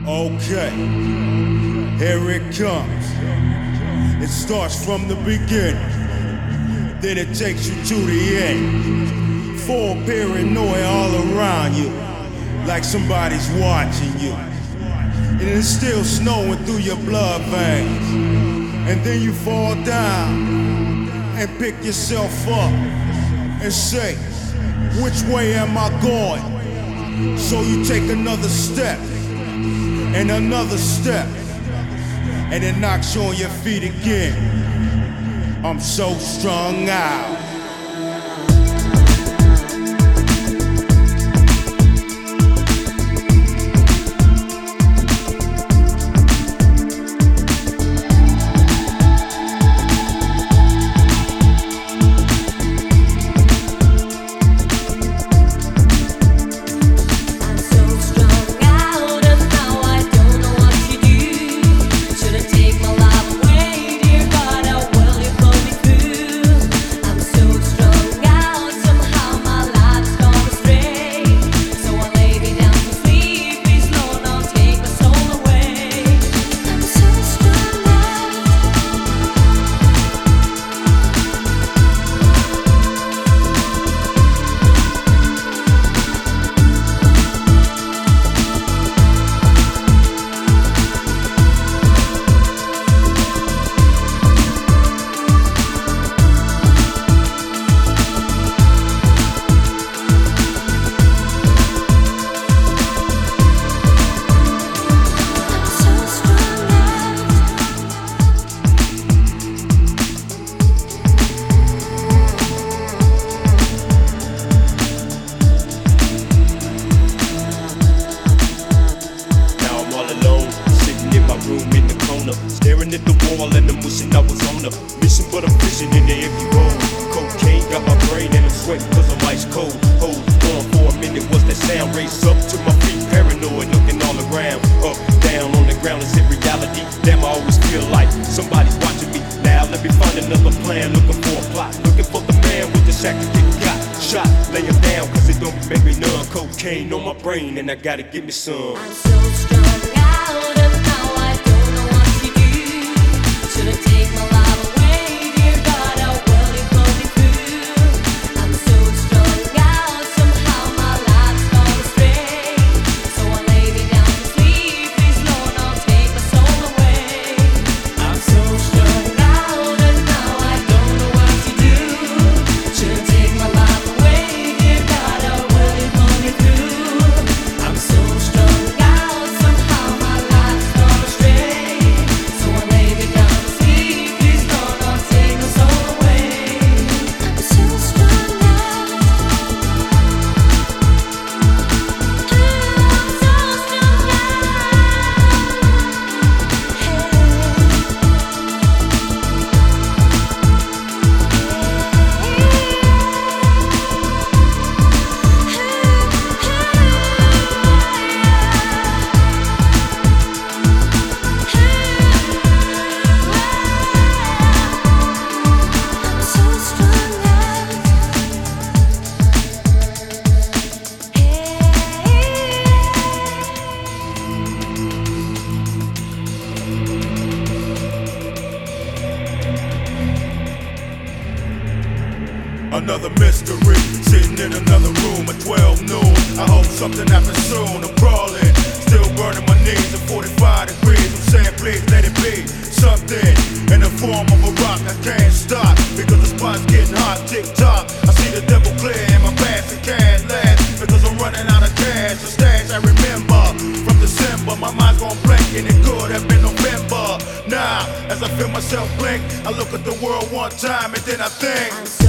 Okay, here it comes. It starts from the beginning, then it takes you to the end. Full paranoia all around you, like somebody's watching you. And it's still snowing through your blood veins. And then you fall down and pick yourself up and say, which way am I going? So you take another step and another step, and it knocks you on your feet again. I'm so strung out. Staring at the wall and I'm wishing I was on a mission, but I'm fishing in the empty bowl. Cocaine got my brain and I'm sweating cause I'm ice cold. Hold on for a minute, what's that sound? Race up to my feet, paranoid, looking all around. Up, down, on the ground, is it reality? Damn, I always feel like somebody's watching me. Now let me find another plan, looking for a plot. Looking for the man with the sack to get got. Shot, lay him down cause it don't make me numb. Cocaine on my brain and I gotta get me some. I'm so strung out and now I don't know what to do. Should've taken my life away, dear God, how well you put me through. I'm so strung out, somehow my life's gone astray. So I lay me down to sleep, please Lord, don't take my soul away. I'm so strung out and now I don't know what to do. Should've taken my life away, dear God, how well you put me through. I'm so strung out, somehow my life's gone astray. So I lay me down to sleep, please Lord, don't take my soul away. I'm so strung out. Another mystery, sitting in another room at 12 noon. I hope something happens soon. I'm crawling, still burning my knees at 45 degrees. I'm saying please let it be something in the form of a rock. I can't stop because the spot's getting hot. Tick tock, I see the devil clear and my past it can't last because I'm running out of cash. The stash I remember from December, my mind's gone blank and it could have been November. Now, as I feel myself blink, I look at the world one time and then I think.